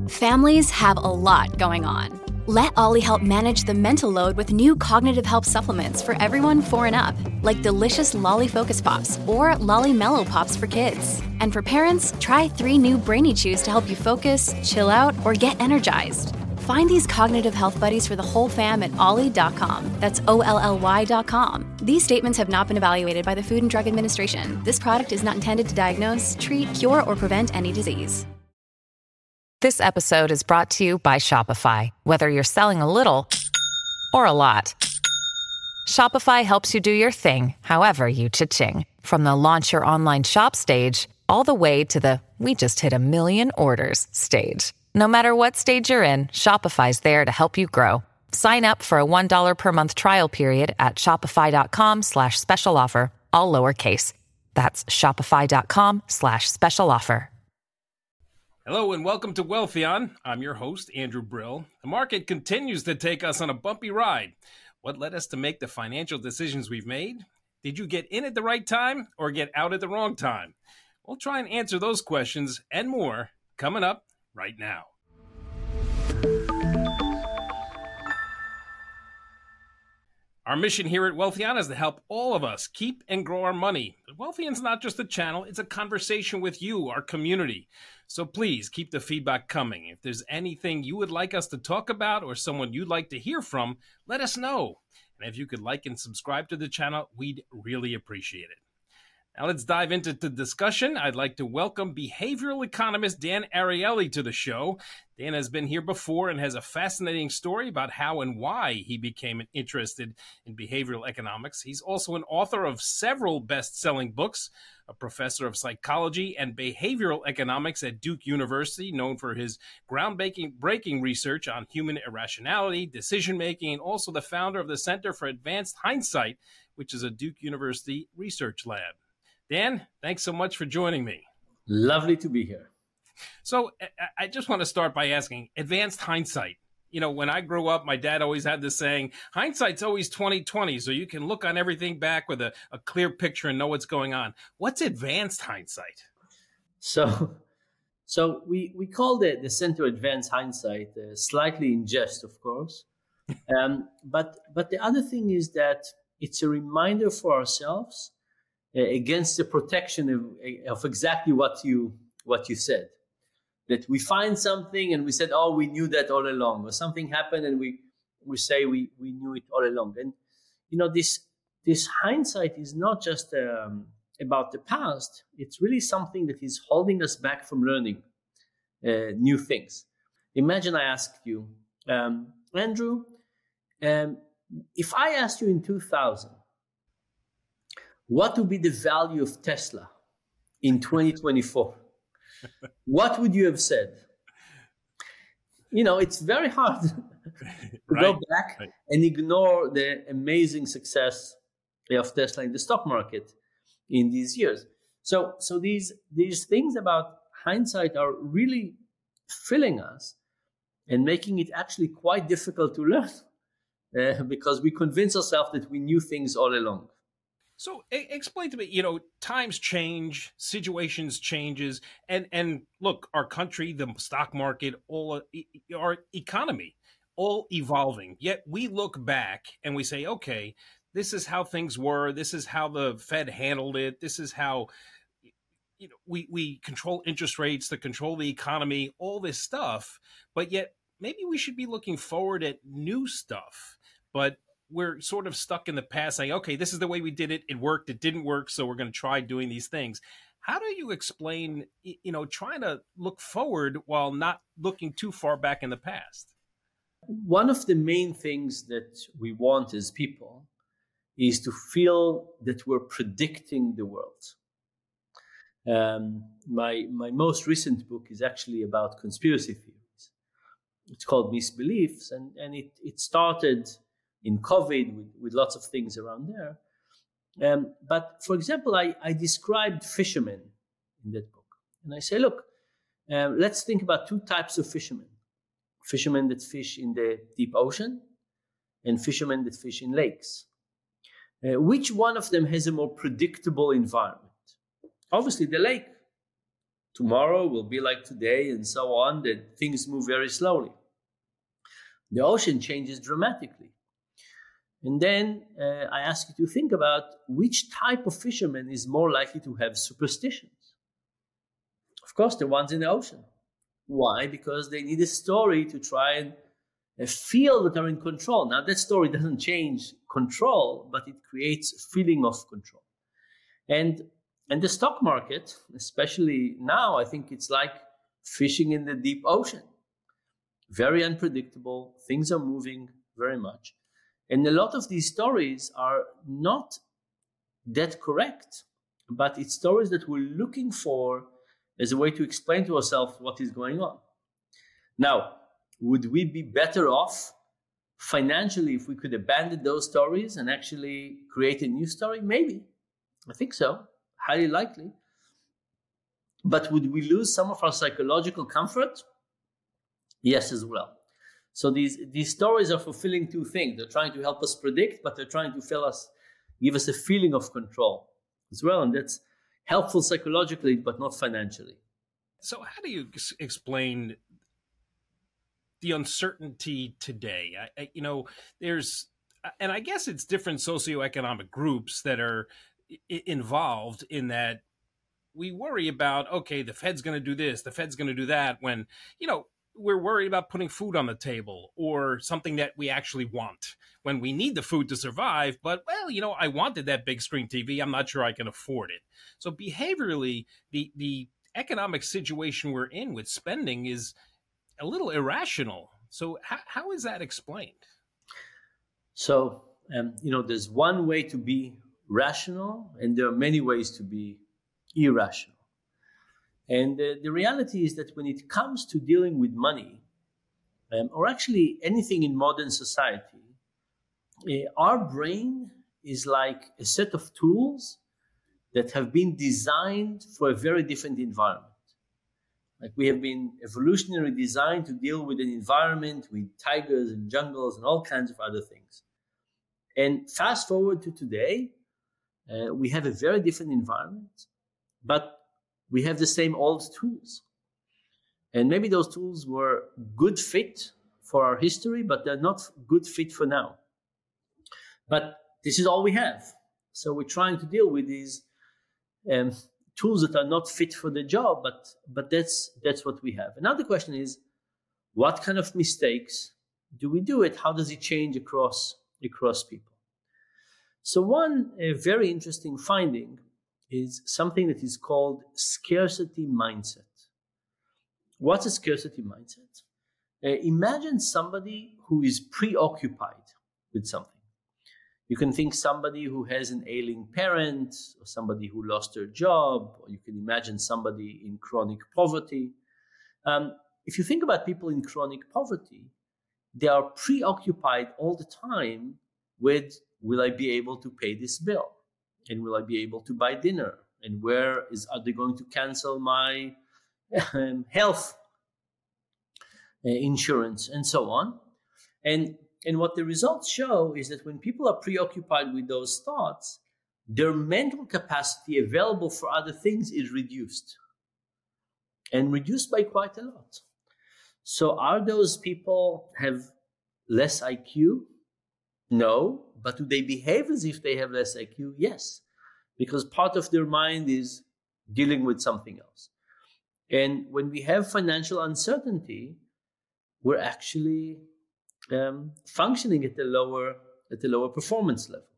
Families have a lot going on. Let Ollie help manage the mental load with new cognitive help supplements for everyone 4 and up, like delicious Lolly Focus Pops or Lolly Mellow Pops for kids. And for parents, try 3 new Brainy Chews to help you focus, chill out, or get energized. Find these cognitive health buddies for the whole fam at ollie.com. That's OLLY.com. These statements have not been evaluated by the Food and Drug Administration. This product is not intended to diagnose, treat, cure, or prevent any disease. This episode is brought to you by Shopify. Whether you're selling a little or a lot, Shopify helps you do your thing, however you cha-ching. From the launch your online shop stage, all the way to the we just hit 1 million orders stage. No matter what stage you're in, Shopify's there to help you grow. Sign up for a $1 per month trial period at shopify.com/special offer, all lowercase. That's shopify.com/special offer. Hello and welcome to Wealthion. I'm your host, Andrew Brill. The market continues to take us on a bumpy ride. What led us to make the financial decisions we've made? Did you get in at the right time or get out at the wrong time? We'll try and answer those questions and more coming up right now. Our mission here at Wealthion is to help all of us keep and grow our money. But Wealthion's not just a channel, it's a conversation with you, our community. So please keep the feedback coming. If there's anything you would like us to talk about or someone you'd like to hear from, let us know. And if you could like and subscribe to the channel, we'd really appreciate it. Now let's dive into the discussion. I'd like to welcome behavioral economist Dan Ariely to the show. Dan has been here before and has a fascinating story about how and why he became interested in behavioral economics. He's also an author of several best-selling books, a professor of psychology and behavioral economics at Duke University, known for his groundbreaking research on human irrationality, decision-making, and also the founder of the Center for Advanced Hindsight, which is a Duke University research lab. Dan, thanks so much for joining me. Lovely to be here. So I just want to start by asking, advanced hindsight. You know, when I grew up, my dad always had this saying, hindsight's always 20/20, so you can look on everything back with a clear picture and know what's going on. What's advanced hindsight? So we call the Center Advanced Hindsight slightly in jest, of course. But the other thing is that it's a reminder for ourselves against the protection of exactly what you said. That we find something and we said, oh, we knew that all along. Or something happened and we say we knew it all along. And, you know, this hindsight is not just about the past. It's really something that is holding us back from learning new things. Imagine I asked you, Andrew, if I asked you in 2000, what would be the value of Tesla in 2024? What would you have said? You know, it's very hard to go back and ignore the amazing success of Tesla in the stock market in these years. So these things about hindsight are really filling us and making it actually quite difficult to learn because we convince ourselves that we knew things all along. So explain to me, you know, times change, situations changes, and look, our country, the stock market, all our economy, all evolving. Yet we look back and we say, okay, this is how things were. This is how the Fed handled it. This is how, you know, we control interest rates to control the economy, all this stuff. But yet maybe we should be looking forward at new stuff. But we're sort of stuck in the past saying, okay, this is the way we did it. It worked. It didn't work. So we're going to try doing these things. How do you explain, you know, trying to look forward while not looking too far back in the past? One of the main things that we want as people is to feel that we're predicting the world. My most recent book is actually about conspiracy theories. It's called Misbeliefs, and it started in COVID with lots of things around there. But for example, I described fishermen in that book. And I say, look, let's think about 2 types of fishermen. Fishermen that fish in the deep ocean and fishermen that fish in lakes. Which one of them has a more predictable environment? Obviously the lake. tomorrow will be like today and so on, that things move very slowly. The ocean changes dramatically. And then I ask you to think about which type of fisherman is more likely to have superstitions. Of course, the ones in the ocean. Why? Because they need a story to try and feel that they're in control. Now, that story doesn't change control, but it creates a feeling of control. And the stock market, especially now, I think it's like fishing in the deep ocean. Very unpredictable. Things are moving very much. And a lot of these stories are not that correct, but it's stories that we're looking for as a way to explain to ourselves what is going on. Now, would we be better off financially if we could abandon those stories and actually create a new story? Maybe. I think so. Highly likely. But would we lose some of our psychological comfort? Yes, as well. So these stories are fulfilling two things. They're trying to help us predict, but they're trying to give us a feeling of control as well. And that's helpful psychologically, but not financially. So how do you explain the uncertainty today? There's, and I guess it's different socioeconomic groups that are involved in that. We worry about, okay, the Fed's going to do this, the Fed's going to do that, when, we're worried about putting food on the table or something that we actually want when we need the food to survive. But, I wanted that big screen TV. I'm not sure I can afford it. So behaviorally, the economic situation we're in with spending is a little irrational. So how is that explained? So, there's one way to be rational, and there are many ways to be irrational. And the reality is that when it comes to dealing with money, or actually anything in modern society, our brain is like a set of tools that have been designed for a very different environment. Like we have been evolutionarily designed to deal with an environment with tigers and jungles and all kinds of other things. And fast forward to today, we have a very different environment, but we have the same old tools. And maybe those tools were good fit for our history, but they're not good fit for now. But this is all we have. So we're trying to deal with these tools that are not fit for the job, but that's what we have. Another question is, what kind of mistakes do we do it? How does it change across people? So one very interesting finding is something that is called scarcity mindset. What's a scarcity mindset? Imagine somebody who is preoccupied with something. You can think somebody who has an ailing parent, or somebody who lost their job, or you can imagine somebody in chronic poverty. If you think about people in chronic poverty, they are preoccupied all the time with, will I be able to pay this bill? And will I be able to buy dinner? And are they going to cancel my health insurance and so on? And what the results show is that when people are preoccupied with those thoughts, their mental capacity available for other things is reduced. And reduced by quite a lot. So are those people have less IQ? No. But do they behave as if they have less IQ? Yes, because part of their mind is dealing with something else. And when we have financial uncertainty, we're actually functioning at a lower performance level.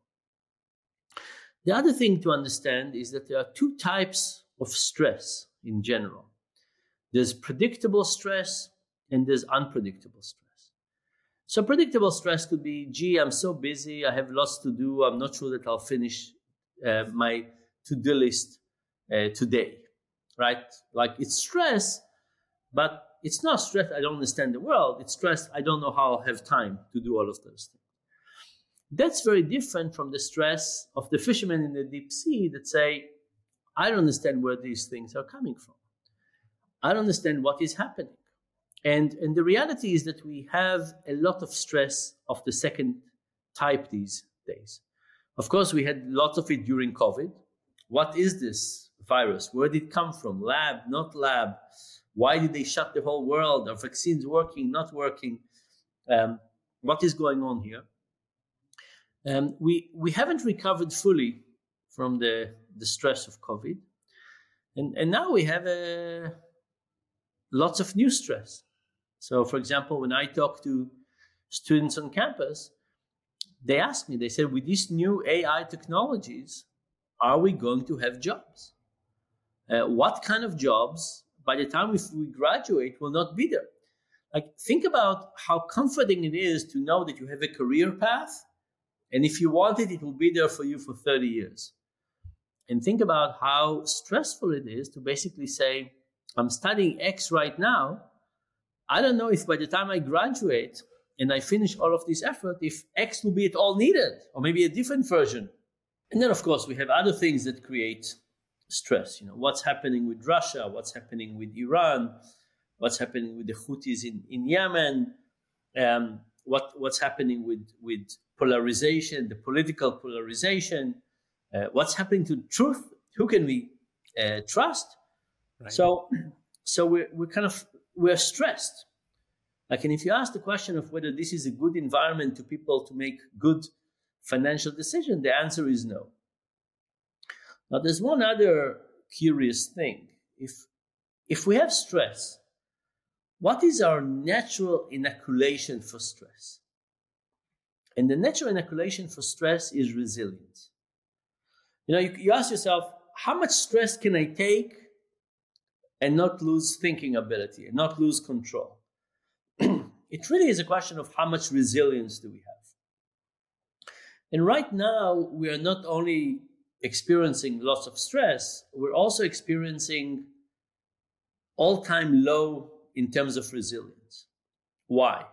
The other thing to understand is that there are two types of stress in general. There's predictable stress and there's unpredictable stress. So predictable stress could be, gee, I'm so busy, I have lots to do, I'm not sure that I'll finish my to-do list today, right? Like it's stress, but it's not stress I don't understand the world, it's stress I don't know how I'll have time to do all of those things. That's very different from the stress of the fishermen in the deep sea that say, I don't understand where these things are coming from. I don't understand what is happening. And the reality is that we have a lot of stress of the second type these days. Of course, we had lots of it during COVID. What is this virus? Where did it come from? Lab, not lab? Why did they shut the whole world? Are vaccines working, not working? What is going on here? We haven't recovered fully from the stress of COVID. And now we have lots of new stress. So, for example, when I talk to students on campus, they ask me, they said, with these new AI technologies, are we going to have jobs? What kind of jobs, by the time we graduate, will not be there? Like, think about how comforting it is to know that you have a career path, and if you want it, it will be there for you for 30 years. And think about how stressful it is to basically say, I'm studying X right now. I don't know if by the time I graduate and I finish all of this effort, if X will be at all needed, or maybe a different version. And then, of course, we have other things that create stress. You know, what's happening with Russia, what's happening with Iran, what's happening with the Houthis in Yemen, what's happening with polarization, the political polarization, what's happening to truth, who can we trust? Right. So we're stressed. Like, and if you ask the question of whether this is a good environment to people to make good financial decisions, the answer is no. Now, there's one other curious thing. If we have stress, what is our natural inoculation for stress? And the natural inoculation for stress is resilience. You know, you ask yourself, how much stress can I take and not lose thinking ability and not lose control? It really is a question of how much resilience do we have. And right now, we are not only experiencing lots of stress, we're also experiencing all-time low in terms of resilience. Why?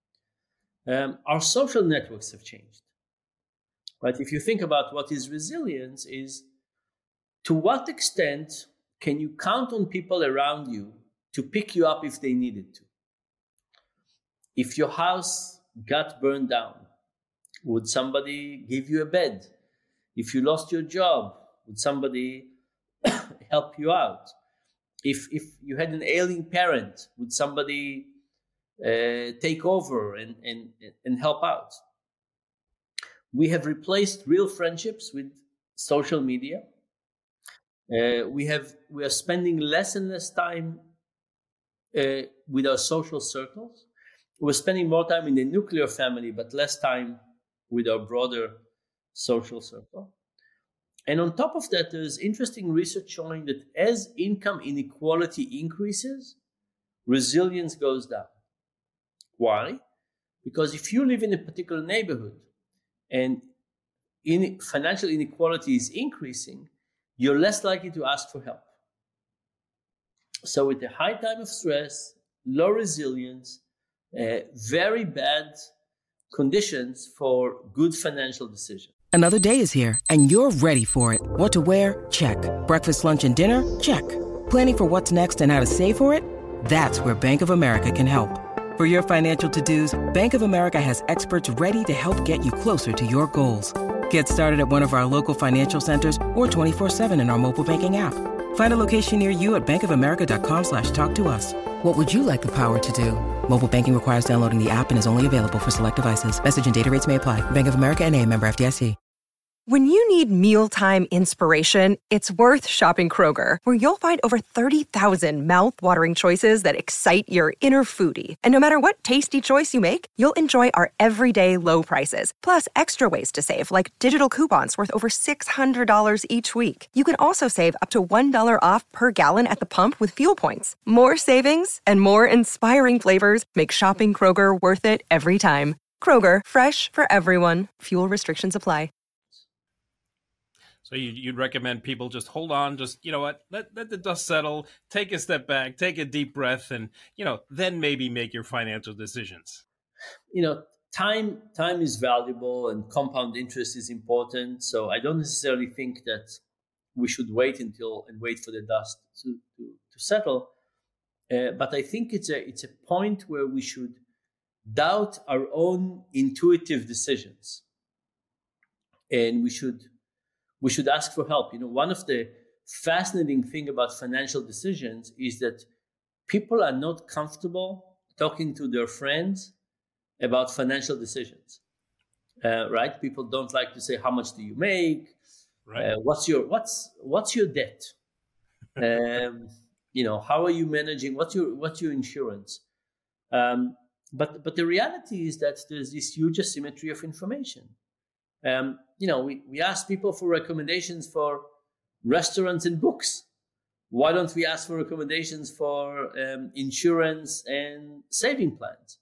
Our social networks have changed. Right? If you think about what is resilience, is to what extent can you count on people around you to pick you up if they needed to? If your house got burned down, would somebody give you a bed? If you lost your job, would somebody help you out? If you had an ailing parent, would somebody take over and help out? We have replaced real friendships with social media. We are spending less and less time with our social circles. We're spending more time in the nuclear family, but less time with our broader social circle. And on top of that, there's interesting research showing that as income inequality increases, resilience goes down. Why? Because if you live in a particular neighborhood and financial inequality is increasing, you're less likely to ask for help. So with a high time of stress, low resilience, very bad conditions for good financial decisions. Another day is here, and you're ready for it. What to wear? Check. Breakfast, lunch, and dinner? Check. Planning for what's next and how to save for it? That's where Bank of America can help. For your financial to-dos, Bank of America has experts ready to help get you closer to your goals. Get started at one of our local financial centers or 24/7 in our mobile banking app. Find a location near you at bankofamerica.com/talktous. What would you like the power to do? Mobile banking requires downloading the app and is only available for select devices. Message and data rates may apply. Bank of America NA, member FDIC. When you need mealtime inspiration, it's worth shopping Kroger, where you'll find over 30,000 mouth-watering choices that excite your inner foodie. And no matter what tasty choice you make, you'll enjoy our everyday low prices, plus extra ways to save, like digital coupons worth over $600 each week. You can also save up to $1 off per gallon at the pump with fuel points. More savings and more inspiring flavors make shopping Kroger worth it every time. Kroger, fresh for everyone. Fuel restrictions apply. So you'd recommend people just hold on, just, you know what, let the dust settle, take a step back, take a deep breath, and, you know, then maybe make your financial decisions. You know, time is valuable and compound interest is important. So I don't necessarily think that we should wait for the dust to settle. But I think it's a point where we should doubt our own intuitive decisions. And we should ask for help. You know, one of the fascinating thing about financial decisions is that people are not comfortable talking to their friends about financial decisions, right? People don't like to say, how much do you make? Right. What's your debt? How are you managing? What's your insurance? But the reality is that there's this huge asymmetry of information. We ask people for recommendations for restaurants and books. Why don't we ask for recommendations for insurance and saving plans?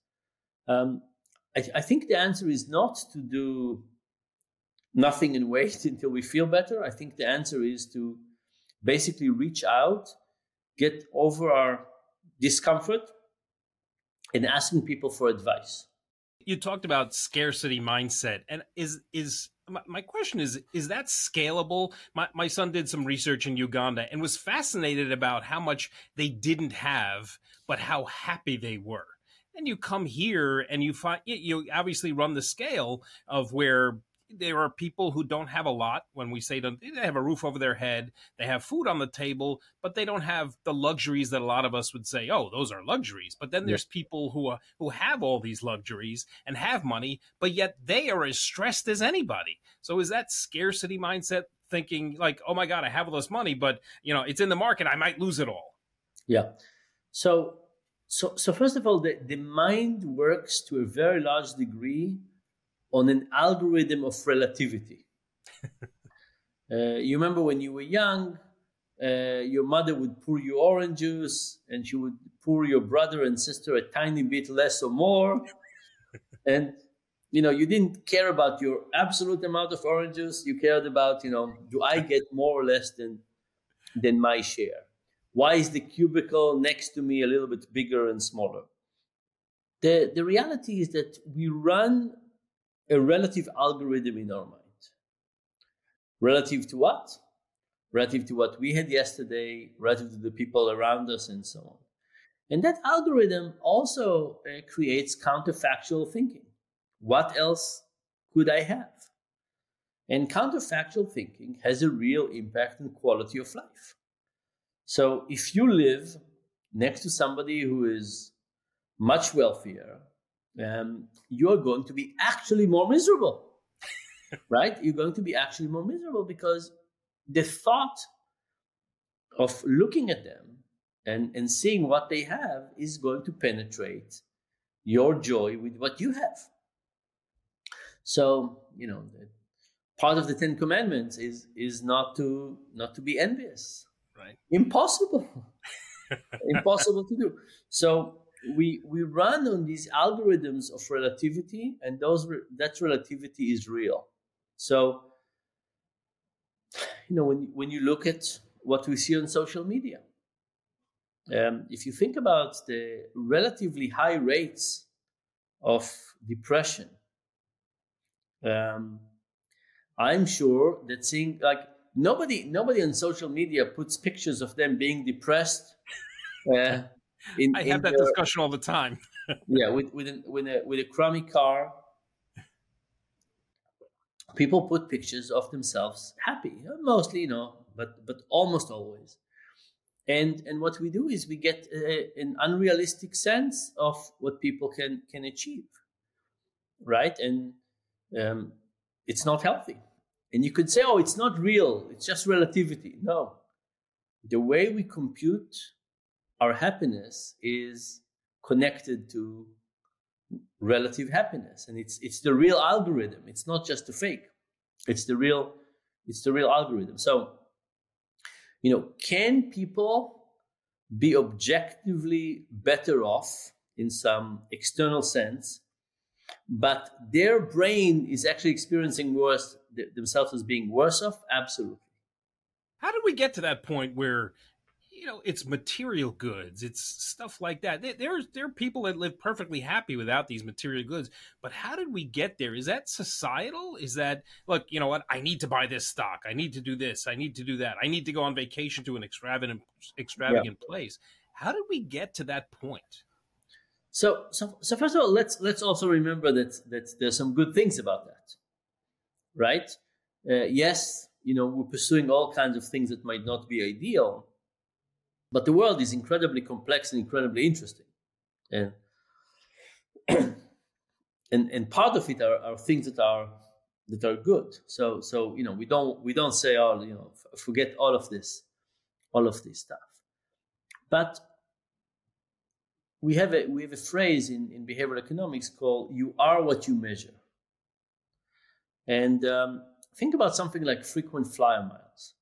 I think the answer is not to do nothing and wait until we feel better. I think the answer is to basically reach out, get over our discomfort, and asking people for advice. You talked about scarcity mindset, and my question is that scalable? My son did some research in Uganda and was fascinated about how much they didn't have, but how happy they were. And you come here and you find, you obviously run the scale of where there are people who don't have a lot. When we say they have a roof over their head, they have food on the table, but they don't have the luxuries that a lot of us would say, oh, those are luxuries. But then there's people who have all these luxuries and have money, but yet they are as stressed as anybody. So is that scarcity mindset, thinking like, oh my God, I have all this money, but it's in the market, I might lose it all? Yeah. So first of all, the mind works to a very large degree on an algorithm of relativity. You remember when you were young, your mother would pour you orange juice and she would pour your brother and sister a tiny bit less or more. And, you didn't care about your absolute amount of orange juice. You cared about, do I get more or less than my share? Why is the cubicle next to me a little bit bigger and smaller? The reality is that we run a relative algorithm in our mind. Relative to what? Relative to what we had yesterday, relative to the people around us, and so on. And that algorithm also creates counterfactual thinking. What else could I have? And counterfactual thinking has a real impact on quality of life. So if you live next to somebody who is much wealthier, you're going to be actually more miserable, right? You're going to be actually more miserable because the thought of looking at them and seeing what they have is going to penetrate your joy with what you have. So, part of the 10 Commandments is not to be envious. Right. Impossible. Impossible to do. So we run on these algorithms of relativity, and that relativity is real. So, when you look at what we see on social media, if you think about the relatively high rates of depression, I'm sure that seeing nobody on social media puts pictures of them being depressed. I have that discussion all the time. Yeah, with a crummy car, people put pictures of themselves happy, mostly, but almost always. And what we do is we get an unrealistic sense of what people can achieve, right? And it's not healthy. And you could say, oh, it's not real, it's just relativity. No, the way we compute our happiness is connected to relative happiness, and it's the real algorithm. It's not just a fake. It's the real algorithm. So, can people be objectively better off in some external sense, but their brain is actually experiencing themselves as being worse off? Absolutely. How did we get to that point where it's material goods, it's stuff like that? There are people that live perfectly happy without these material goods. But how did we get there? Is that societal? Is that, look, you know what? I need to buy this stock. I need to do this. I need to do that. I need to go on vacation to an extravagant place. How did we get to that point? So first of all, let's also remember that there's some good things about that, right? Yes, we're pursuing all kinds of things that might not be ideal, but the world is incredibly complex and incredibly interesting, and and part of it are things that are good. So we don't say, forget all of this stuff, but we have a phrase in behavioral economics called "you are what you measure," and think about something like frequent flyer miles.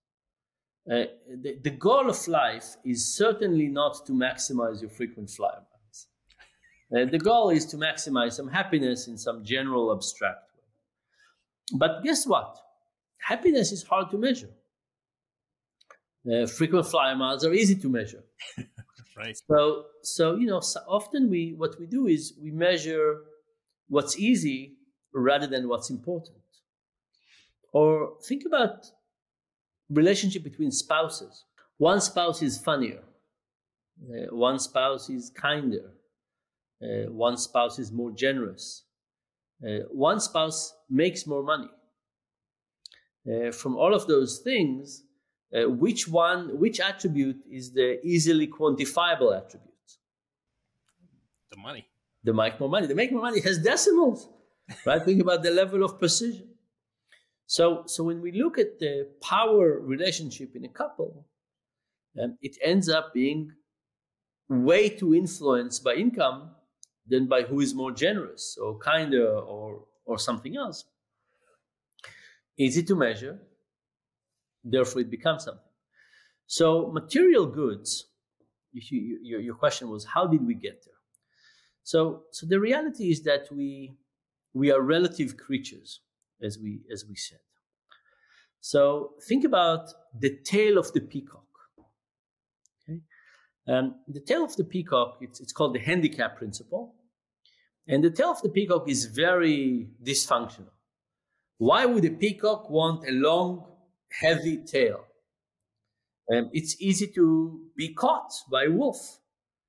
The goal of life is certainly not to maximize your frequent flyer miles. The goal is to maximize some happiness in some general abstract way. But guess what? Happiness is hard to measure. Frequent flyer miles are easy to measure. Right. So often what we do is we measure what's easy rather than what's important. Or think about relationship between spouses. One spouse is funnier. One spouse is kinder. One spouse is more generous. One spouse makes more money. From all of those things, which attribute is the easily quantifiable attribute? The money. The make more money. The make more money has decimals, right? Think about the level of precision. So when we look at the power relationship in a couple, it ends up being way too influenced by income than by who is more generous or kinder or something else. Easy to measure, therefore it becomes something. So material goods, your question was, how did we get there? So the reality is that we are relative creatures, as we said. So think about the tail of the peacock. Okay, the tail of the peacock, it's called the handicap principle, and the tail of the peacock is very dysfunctional. Why would a peacock want a long, heavy tail? It's easy to be caught by a wolf.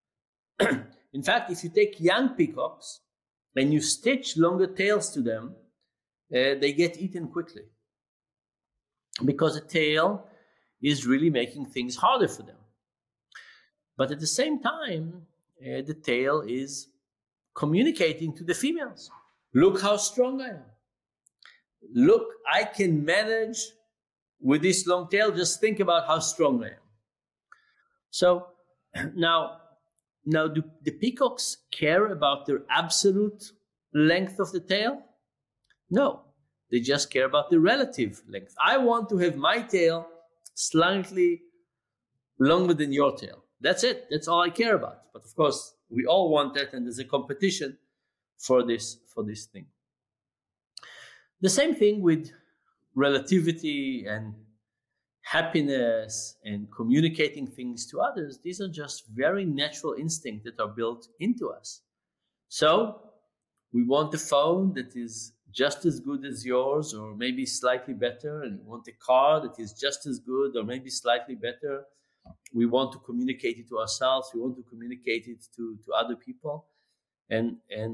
In fact, if you take young peacocks and you stitch longer tails to them, they get eaten quickly because the tail is really making things harder for them. But at the same time, the tail is communicating to the females. Look how strong I am. Look, I can manage with this long tail. Just think about how strong I am. So now do the peacocks care about their absolute length of the tail? No, they just care about the relative length. I want to have my tail slightly longer than your tail. That's it. That's all I care about. But of course, we all want that, and there's a competition for this thing. The same thing with relativity and happiness and communicating things to others. These are just very natural instincts that are built into us. So we want a phone that is just as good as yours or maybe slightly better, and we want a car that is just as good or maybe slightly better. We want to communicate it to ourselves. We want to communicate it to other people. And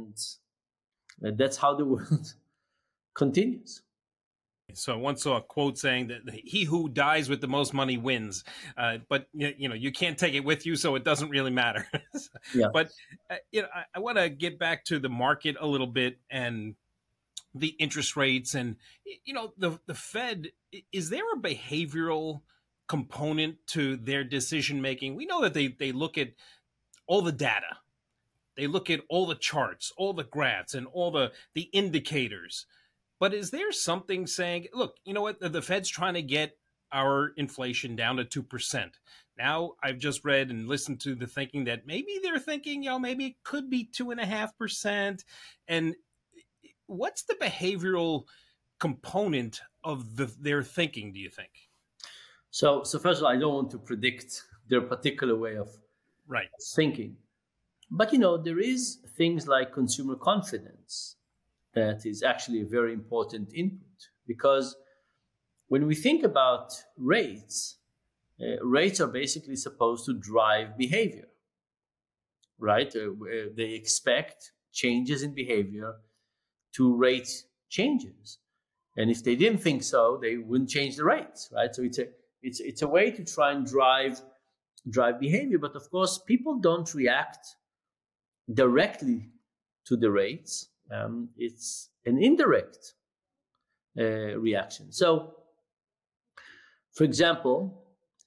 that's how the world continues. So I once saw a quote saying that he who dies with the most money wins, but you can't take it with you, so it doesn't really matter. Yeah. But I want to get back to the market a little bit and the interest rates, and the Fed. Is there a behavioral component to their decision making? We know that they look at all the data, they look at all the charts, all the graphs, and all the indicators. But is there something saying, look, you know what, the Fed's trying to get our inflation down to 2%. Now, I've just read and listened to the thinking that maybe they're thinking, maybe it could be 2.5%. And what's the behavioral component of their thinking, do you think? So first of all, I don't want to predict their particular way of thinking. But, there is things like consumer confidence that is actually a very important input, because when we think about rates, rates are basically supposed to drive behavior, right? They expect changes in behavior to rate changes. And if they didn't think so, they wouldn't change the rates, right? So it's a way to try and drive behavior. But of course, people don't react directly to the rates. It's an indirect reaction. So, for example,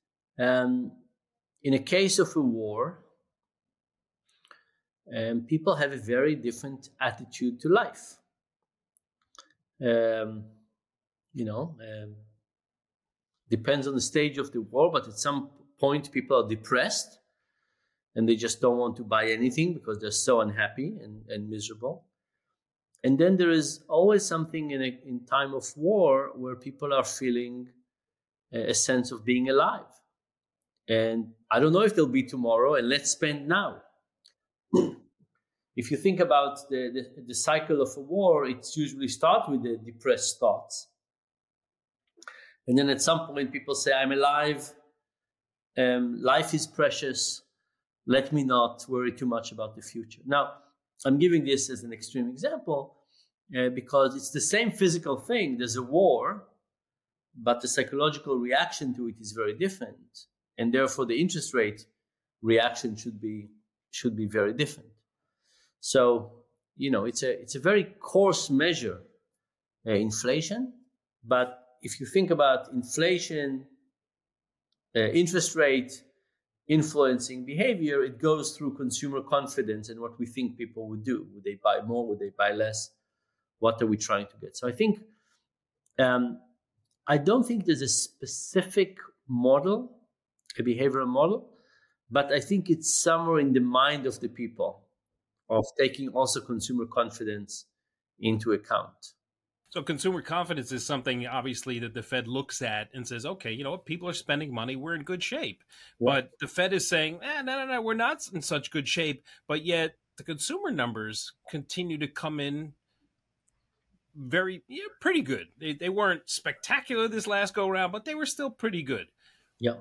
in a case of a war, people have a very different attitude to life. Depends on the stage of the war, but at some point people are depressed and they just don't want to buy anything because they're so unhappy and miserable. And then there is always something in time of war where people are feeling a sense of being alive. And I don't know if there'll be tomorrow, and let's spend now. If you think about the cycle of a war, it's usually starts with the depressed thoughts. And then at some point people say, I'm alive, life is precious, let me not worry too much about the future. Now, I'm giving this as an extreme example because it's the same physical thing. There's a war, but the psychological reaction to it is very different. And therefore, the interest rate reaction should be very different. So, it's a very coarse measure, inflation. But if you think about inflation, interest rate influencing behavior, it goes through consumer confidence and what we think people would do. Would they buy more? Would they buy less? What are we trying to get? So I think, I don't think there's a specific model, a behavioral model, but I think it's somewhere in the mind of the people of taking also consumer confidence into account. So consumer confidence is something, obviously, that the Fed looks at and says, okay, you know what, people are spending money, we're in good shape. Yeah. But the Fed is saying, no, we're not in such good shape. But yet the consumer numbers continue to come in pretty good. They weren't spectacular this last go around, but they were still pretty good. Yeah.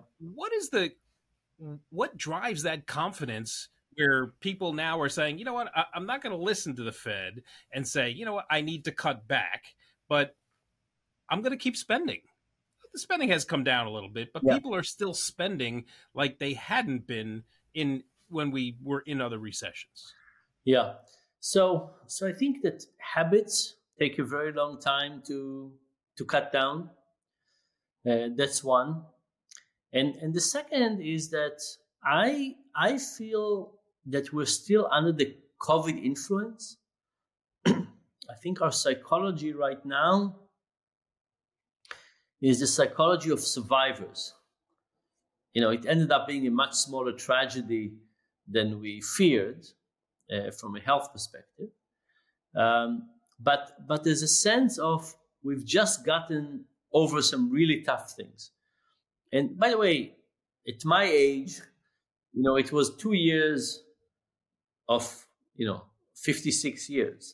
What drives that confidence where people now are saying, you know what, I'm not going to listen to the Fed and say, you know what, I need to cut back, but I'm going to keep spending. The spending has come down a little bit, but people are still spending like they hadn't been when we were in other recessions. Yeah. So I think that habits take a very long time to cut down. That's one. And the second is that I feel that we're still under the COVID influence. I think our psychology right now is the psychology of survivors. It ended up being a much smaller tragedy than we feared from a health perspective. But there's a sense of we've just gotten over some really tough things. And by the way, at my age, it was 2 years of, 56 years.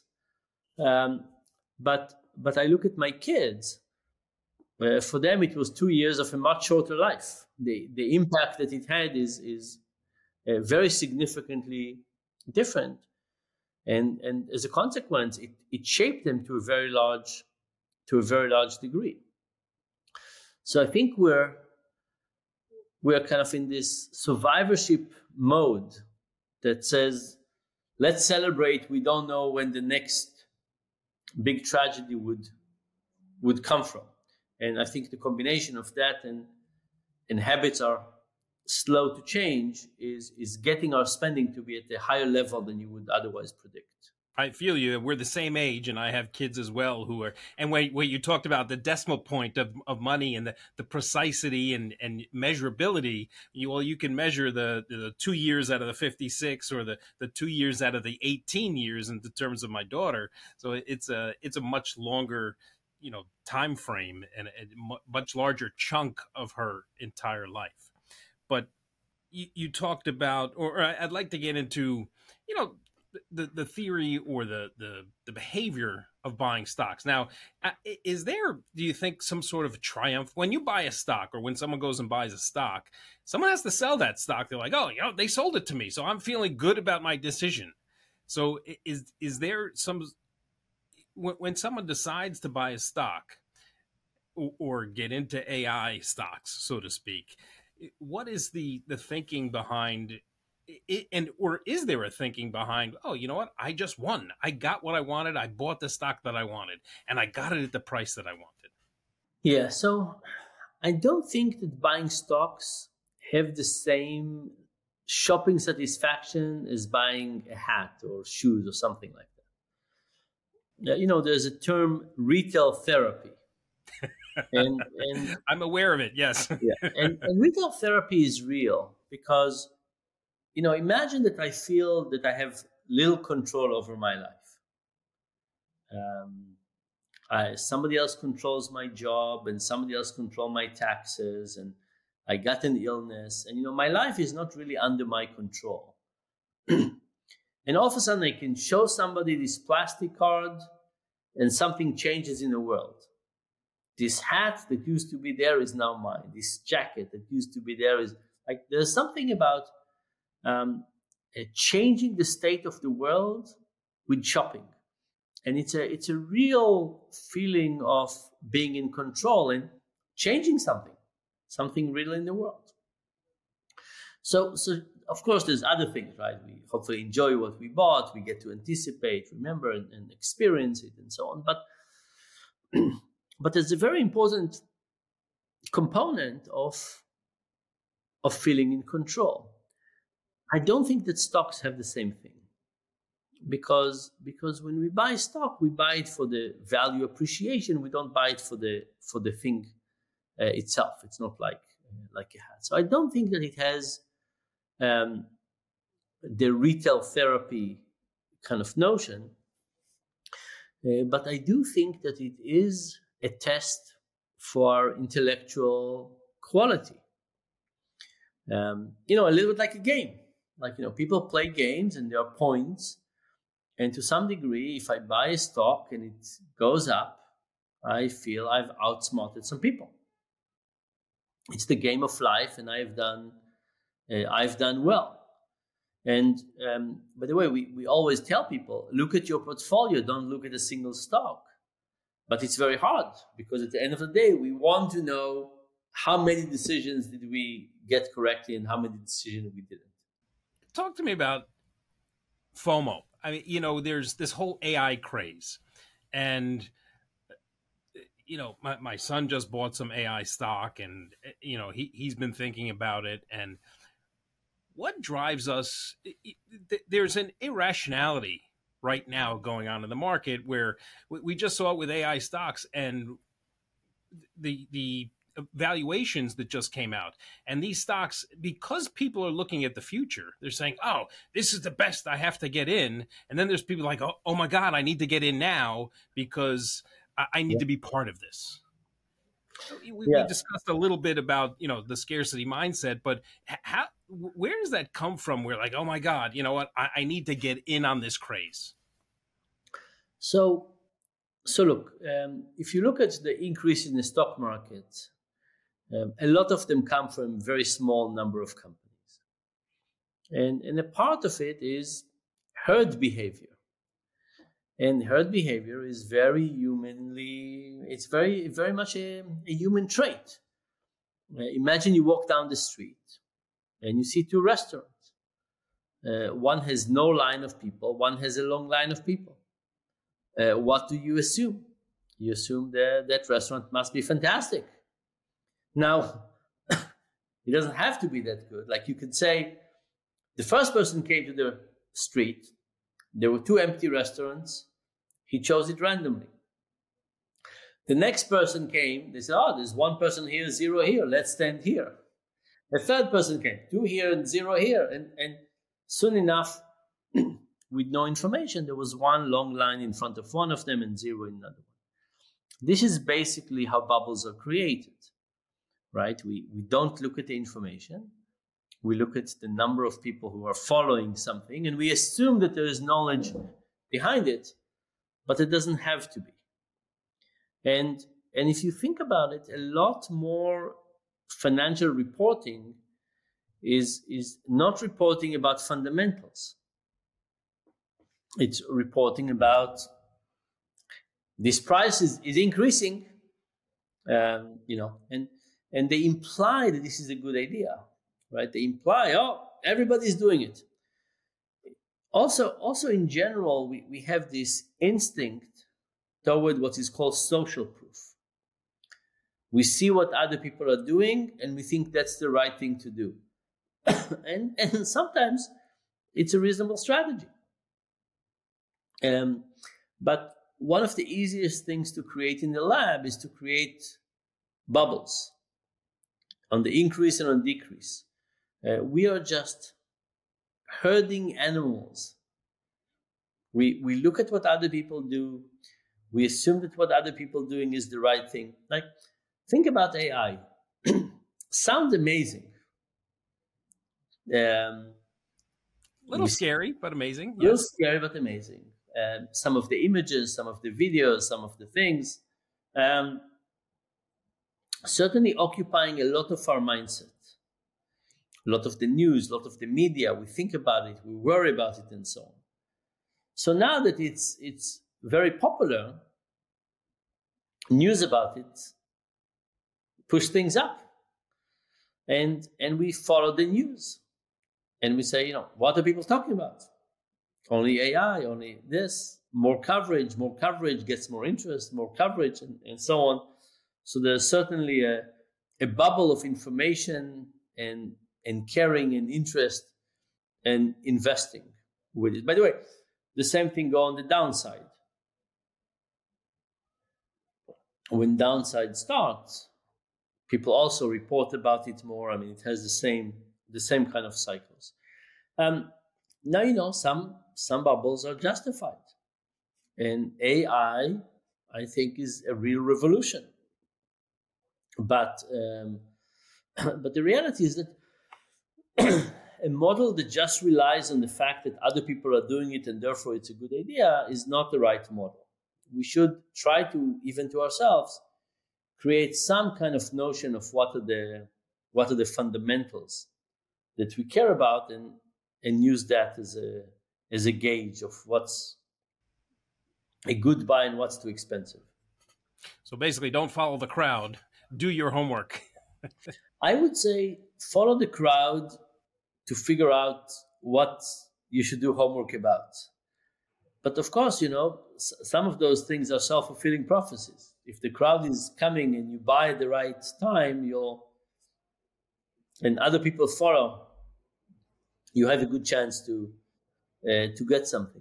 But I look at my kids, for them, it was 2 years of a much shorter life. The impact that it had is very significantly different. And as a consequence, it shaped them to a very large degree. So I think we're kind of in this survivorship mode that says, let's celebrate. We don't know when the next big tragedy would come from. And I think the combination of that and habits are slow to change is getting our spending to be at a higher level than you would otherwise predict. I feel you. We're the same age, and I have kids as well who are. And when you talked about the decimal point of money and the precisity and measurability, you can measure the 2 years out of the 56 or the 2 years out of the 18 years in terms of my daughter. So it's a much longer, time frame and a much larger chunk of her entire life. But you talked about, or I'd like to get into, the theory or the behavior of buying stocks. Now, is there, do you think, some sort of triumph when you buy a stock or when someone goes and buys a stock, someone has to sell that stock. They're like, oh, they sold it to me, so I'm feeling good about my decision. So is there some, when someone decides to buy a stock, or get into AI stocks, so to speak, what is the thinking behind it, and or is there a thinking behind, oh, you know what, I just won, I got what I wanted, I bought the stock that I wanted, and I got it at the price that I wanted? Yeah, so I don't think that buying stocks have the same shopping satisfaction as buying a hat or shoes or something like that. You know, there's a term, retail therapy. And I'm aware of it, yes. Yeah, and retail therapy is real because, you know, imagine that I feel that I have little control over my life. Somebody else controls my job, and somebody else controls my taxes, and I got an illness, and, you know, my life is not really under my control. And all of a sudden I can show somebody this plastic card and something changes in the world. This hat that used to be there is now mine. This jacket that used to be there is like, there's something about changing the state of the world with shopping. And it's a real feeling of being in control and changing something real in the world. So of course, there's other things, right? We hopefully enjoy what we bought. We get to anticipate, remember, and experience it, and so on. But there's a very important component of feeling in control. I don't think that stocks have the same thing, because when we buy stock, we buy it for the value appreciation. We don't buy it for the thing itself. It's not like a hat. So I don't think that it has the retail therapy kind of notion, but I do think that it is a test for intellectual quality. You know, a little bit like a game. Like, you know, people play games and there are points. And to some degree, if I buy a stock and it goes up, I feel I've outsmarted some people. It's the game of life, and I've done well. And by the way, we always tell people, look at your portfolio, don't look at a single stock. But it's very hard, because at the end of the day, we want to know how many decisions did we get correctly and how many decisions we didn't. Talk to me about FOMO. I mean, you know, there's this whole AI craze, and, you know, my son just bought some AI stock, and, you know, he's been thinking about it. And what drives us? There's an irrationality right now going on in the market where we just saw it with AI stocks and the valuations that just came out. And these stocks, because people are looking at the future, they're saying, oh, this is the best, I have to get in. And then there's people like, oh my God, I need to get in now because I need to be part of this. We discussed a little bit about, you know, the scarcity mindset, but where does that come from? We're like, oh my God, you know what? I need to get in on this craze. So look, if you look at the increase in the stock market, a lot of them come from a very small number of companies. And a part of it is herd behavior. And herd behavior is very humanly, it's very, very much a human trait. Imagine you walk down the street and you see two restaurants. One has no line of people, one has a long line of people. What do you assume? You assume that restaurant must be fantastic. Now, it doesn't have to be that good. Like, you could say, the first person came to the street, there were two empty restaurants, he chose it randomly. The next person came, they said, oh, there's one person here, zero here, let's stand here. The third person came, two here and zero here. And soon enough, with no information, there was one long line in front of one of them and zero in another one. This is basically how bubbles are created, right? We don't look at the information. We look at the number of people who are following something, and we assume that there is knowledge behind it, but it doesn't have to be. And if you think about it, a lot more financial reporting is not reporting about fundamentals. It's reporting about this price is increasing. And they imply that this is a good idea, right? They imply, oh, everybody's doing it. Also in general, we have this instinct toward what is called social proof. We see what other people are doing, and we think that's the right thing to do. and sometimes it's a reasonable strategy. But one of the easiest things to create in the lab is to create bubbles on the increase and on decrease. We are just herding animals. We look at what other people do. We assume that what other people are doing is the right thing. Like, think about AI. Sounds amazing. Little scary, but amazing. Little scary, but amazing. Some of the images, some of the videos, some of the things, certainly occupying a lot of our mindset, a lot of the news, a lot of the media. We think about it, we worry about it, and so on. So now that it's very popular, news about it push things up, and we follow the news, and we say, what are people talking about? Only AI, only this, more coverage gets more interest, more coverage, and so on. So there's certainly a bubble of information and caring and interest and investing with it. By the way, the same thing goes on the downside. When downside starts, people also report about it more. I mean, it has the same kind of cycles. Now, some bubbles are justified. And AI, I think, is a real revolution. But the reality is that a model that just relies on the fact that other people are doing it and therefore it's a good idea is not the right model. We should try to, even to ourselves, create some kind of notion of what are the fundamentals that we care about, and use that as a gauge of what's a good buy and what's too expensive. So basically, don't follow the crowd. Do your homework. I would say follow the crowd to figure out what you should do homework about. But of course, some of those things are self-fulfilling prophecies. If the crowd is coming and you buy at the right time, and other people follow, you have a good chance to get something.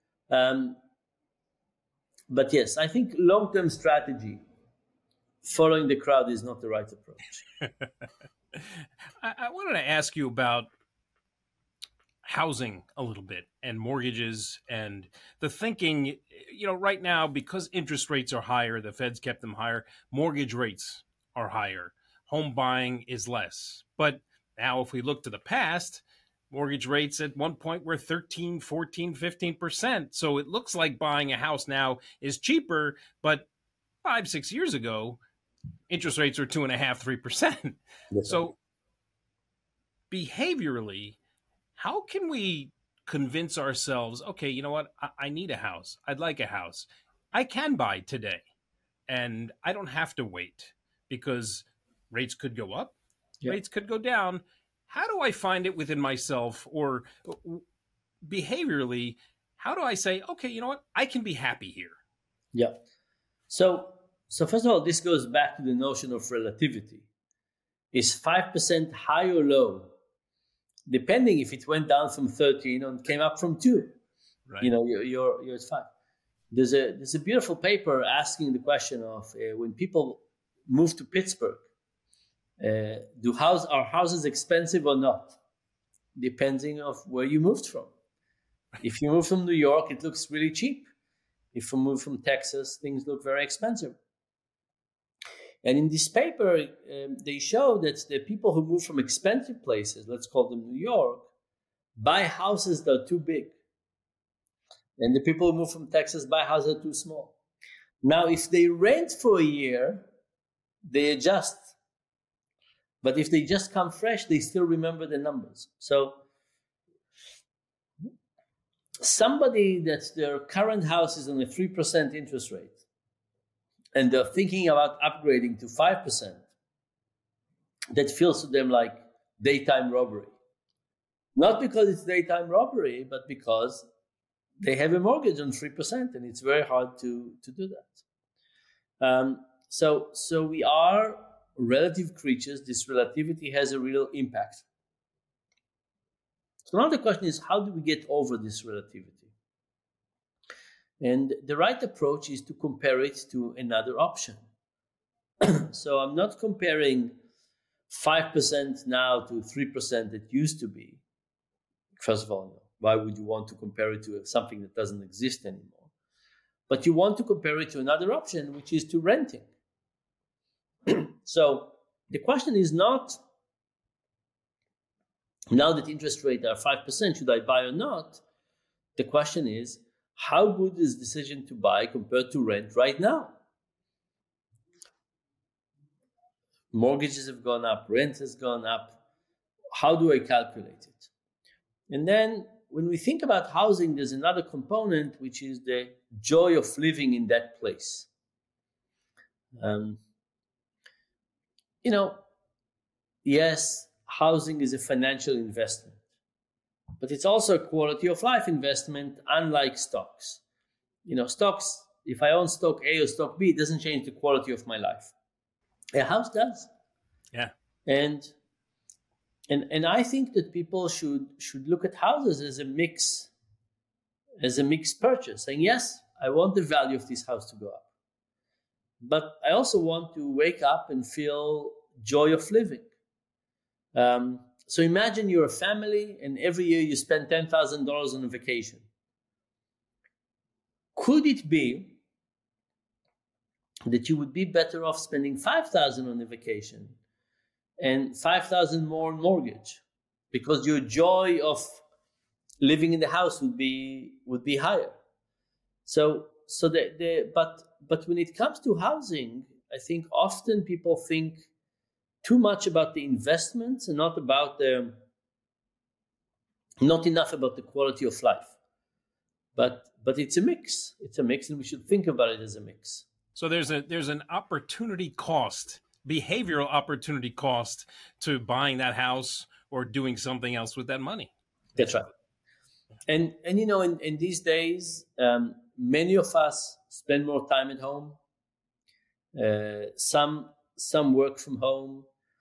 But yes, I think long-term strategy, following the crowd, is not the right approach. I wanted to ask you about housing a little bit, and mortgages, and the thinking, right now, because interest rates are higher, the Fed's kept them higher, mortgage rates are higher, home buying is less. But now if we look to the past, mortgage rates at one point were 13, 14, 15%. So it looks like buying a house now is cheaper, but 5-6 years ago, interest rates were 2.5%, 3%. Yes. So behaviorally, how can we convince ourselves, okay, you know what? I need a house. I'd like a house. I can buy today, and I don't have to wait, because rates could go up, rates could go down. How do I find it within myself, or behaviorally, how do I say, okay, you know what? I can be happy here. Yeah. So first of all, this goes back to the notion of relativity. Is 5% high or low? Depending if it went down from 13 and came up from 2, right. You're at 5. There's a beautiful paper asking the question of when people move to Pittsburgh, are houses expensive or not? Depending of where you moved from. If you move from New York, it looks really cheap. If you move from Texas, things look very expensive. And in this paper, they show that the people who move from expensive places, let's call them New York, buy houses that are too big. And the people who move from Texas buy houses that are too small. Now, if they rent for a year, they adjust. But if they just come fresh, they still remember the numbers. So somebody that their current house is on a 3% interest rate, and they're thinking about upgrading to 5%, that feels to them like daytime robbery. Not because it's daytime robbery, but because they have a mortgage on 3%, and it's very hard to do that. So we are relative creatures. This relativity has a real impact. So now the question is, how do we get over this relativity? And the right approach is to compare it to another option. So I'm not comparing 5% now to 3% that used to be. First of all, why would you want to compare it to something that doesn't exist anymore? But you want to compare it to another option, which is to renting. So the question is not, now that interest rates are 5%, should I buy or not? The question is, how good is the decision to buy compared to rent right now? Mortgages have gone up, rent has gone up. How do I calculate it? And then when we think about housing, there's another component, which is the joy of living in that place. Yes, housing is a financial investment, but it's also a quality of life investment, unlike stocks. Stocks, if I own stock A or stock B, it doesn't change the quality of my life. A house does. Yeah. And I think that people should look at houses as a mixed purchase, saying, yes, I want the value of this house to go up, but I also want to wake up and feel joy of living. So imagine you're a family and every year you spend $10,000 on a vacation. Could it be that you would be better off spending $5,000 on a vacation and $5,000 more on mortgage, because your joy of living in the house would be higher? But when it comes to housing, I think often people think too much about the investments and not enough about the quality of life. But it's a mix. It's a mix, and we should think about it as a mix. So there's an opportunity cost, behavioral opportunity cost to buying that house or doing something else with that money. That's right. And in these days, many of us spend more time at home. Some work from home.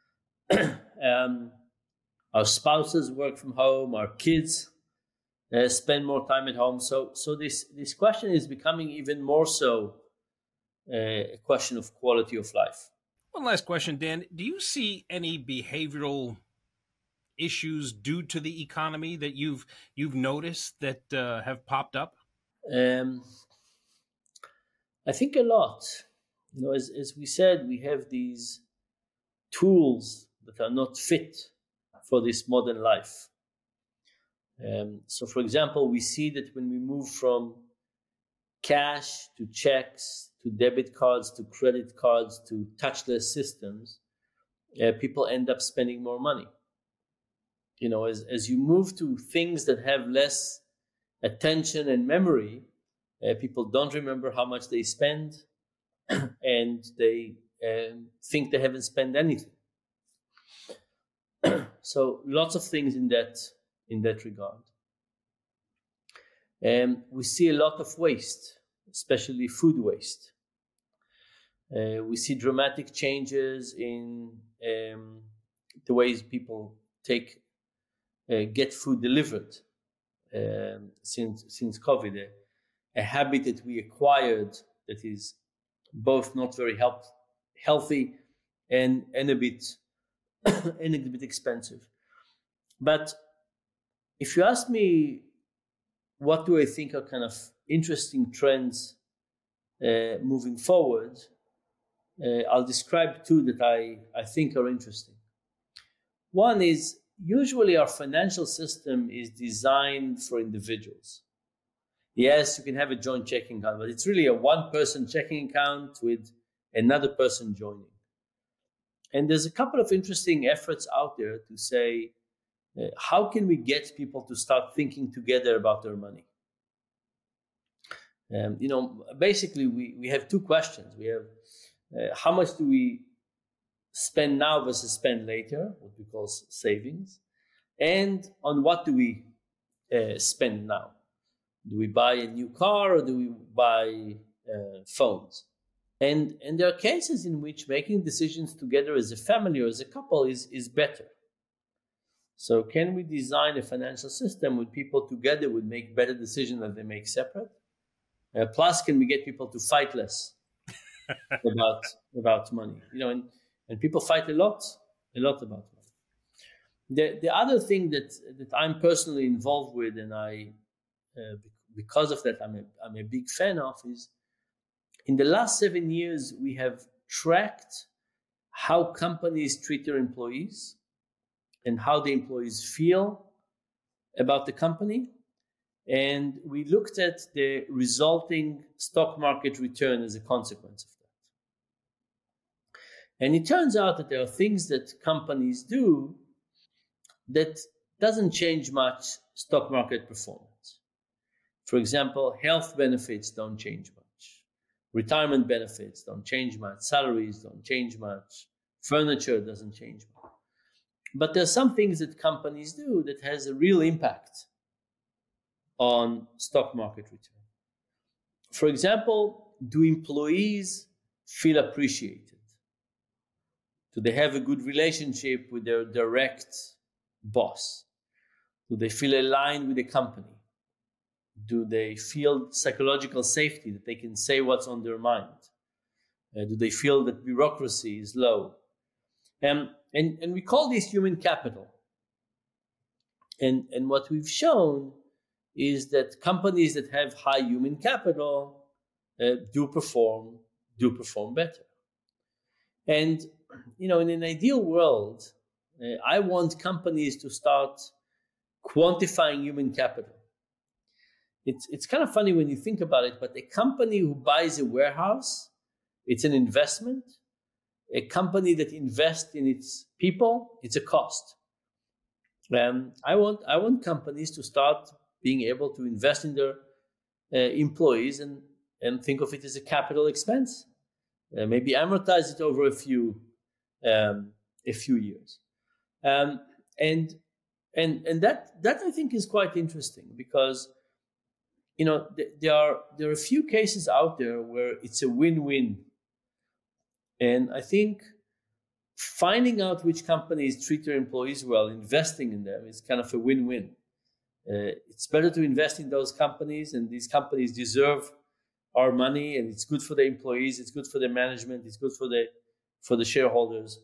Our spouses work from home. Our kids spend more time at home. So this question is becoming even more so a question of quality of life. One last question, Dan. Do you see any behavioral issues due to the economy that you've noticed that have popped up? I think a lot. As we said, we have these tools that are not fit for this modern life. So, for example, we see that when we move from cash to checks to debit cards to credit cards to touchless systems, people end up spending more money. As you move to things that have less attention and memory, people don't remember how much they spend, and they think they haven't spent anything. So lots of things in that regard. We see a lot of waste, especially food waste. We see dramatic changes in the ways people get food delivered since COVID. A habit that we acquired that is both not very healthy and a bit expensive. But if you ask me, what do I think are kind of interesting trends moving forward, I'll describe two that I think are interesting. One is, usually our financial system is designed for individuals. Yes, you can have a joint checking account, but it's really a one-person checking account with another person joining. And there's a couple of interesting efforts out there to say, how can we get people to start thinking together about their money? Basically, we have two questions. We have how much do we spend now versus spend later, what we call savings, and on what do we spend now? Do we buy a new car or do we buy phones? And there are cases in which making decisions together as a family or as a couple is better. So can we design a financial system where people together would make better decisions than they make separate? Plus, can we get people to fight less about money? And people fight a lot about money. The other thing that I'm personally involved with, and I because of that I'm a big fan of, is in the last 7 years we have tracked how companies treat their employees and how the employees feel about the company. And we looked at the resulting stock market return as a consequence of that. And it turns out that there are things that companies do that doesn't change much stock market performance. For example, health benefits don't change much. Retirement benefits don't change much. Salaries don't change much. Furniture doesn't change much. But there are some things that companies do that has a real impact on stock market return. For example, do employees feel appreciated? Do they have a good relationship with their direct boss? Do they feel aligned with the company? Do they feel psychological safety, that they can say what's on their mind? Do they feel that bureaucracy is low? And we call this human capital. And what we've shown is that companies that have high human capital do perform better. And in an ideal world, I want companies to start quantifying human capital. It's kind of funny when you think about it, but a company who buys a warehouse, it's an investment. A company that invests in its people, it's a cost. I want companies to start being able to invest in their employees and think of it as a capital expense. Maybe amortize it over a few years. And that I think is quite interesting, because there are a few cases out there where it's a win-win. And I think finding out which companies treat their employees well, investing in them, is kind of a win-win. It's better to invest in those companies, and these companies deserve our money, and it's good for the employees, it's good for the management, it's good for the shareholders.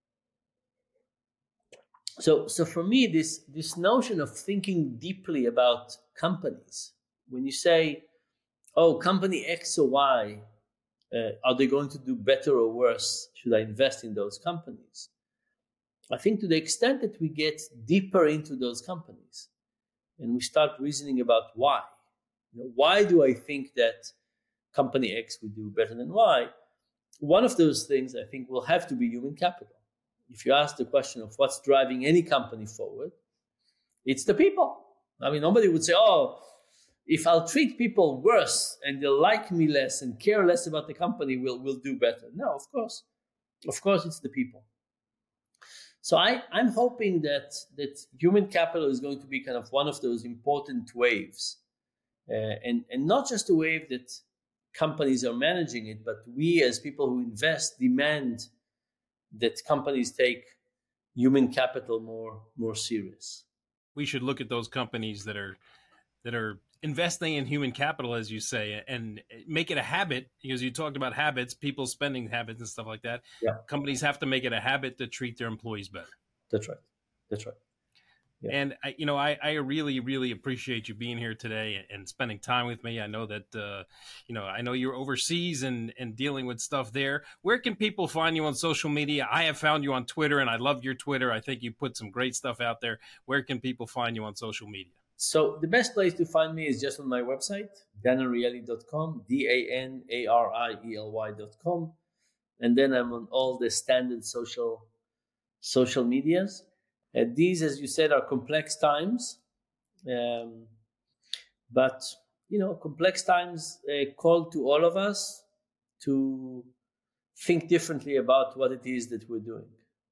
So for me, this notion of thinking deeply about companies, when you say, oh, company X or Y, are they going to do better or worse? Should I invest in those companies? I think to the extent that we get deeper into those companies and we start reasoning about why, why do I think that company X would do better than Y? One of those things I think will have to be human capital. If you ask the question of what's driving any company forward, it's the people. I mean, nobody would say, oh, if I'll treat people worse and they'll like me less and care less about the company, we'll do better. No, of course. Of course, it's the people. So I'm hoping that human capital is going to be kind of one of those important waves. And not just a wave that companies are managing it, but we as people who invest demand that companies take human capital more serious. We should look at those companies that are investing in human capital, as you say, and make it a habit, because you talked about habits, people spending habits and stuff like that. Yeah. Companies have to make it a habit to treat their employees better. That's right. Yeah. And I really, really appreciate you being here today and spending time with me. I know that, I know you're overseas and dealing with stuff there. Where can people find you on social media? I have found you on Twitter, and I love your Twitter. I think you put some great stuff out there. Where can people find you on social media? So the best place to find me is just on my website, danariely.com, DANARIELY.com. And then I'm on all the standard social medias. These, as you said, are complex times. But complex times call to all of us to think differently about what it is that we're doing.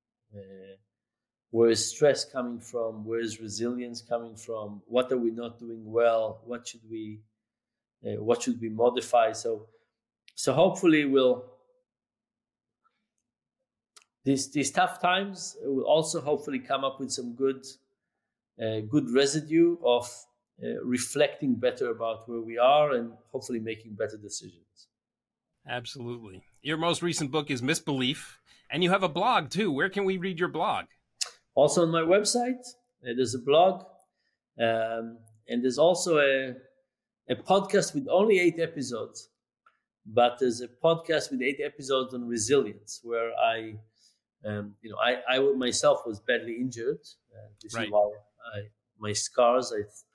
Where is stress coming from? Where is resilience coming from? What are we not doing well? What should we modify? So hopefully these tough times will also hopefully come up with some good residue of reflecting better about where we are and hopefully making better decisions. Absolutely. Your most recent book is Misbelief, and you have a blog too. Where can we read your blog? Also on my website, there's a blog, and there's also a podcast with only 8 episodes, but there's a podcast with 8 episodes on resilience, where I myself was badly injured. This is why my scars.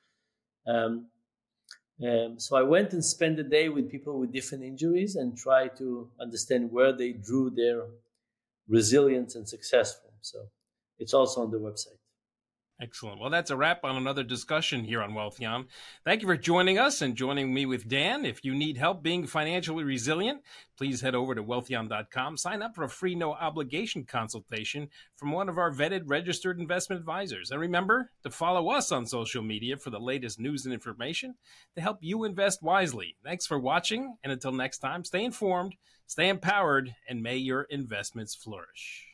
So I went and spent a day with people with different injuries and try to understand where they drew their resilience and success from. So it's also on the website. Excellent. Well, that's a wrap on another discussion here on Wealthion. Thank you for joining us and joining me with Dan. If you need help being financially resilient, please head over to Wealthion.com. Sign up for a free no-obligation consultation from one of our vetted registered investment advisors. And remember to follow us on social media for the latest news and information to help you invest wisely. Thanks for watching. And until next time, stay informed, stay empowered, and may your investments flourish.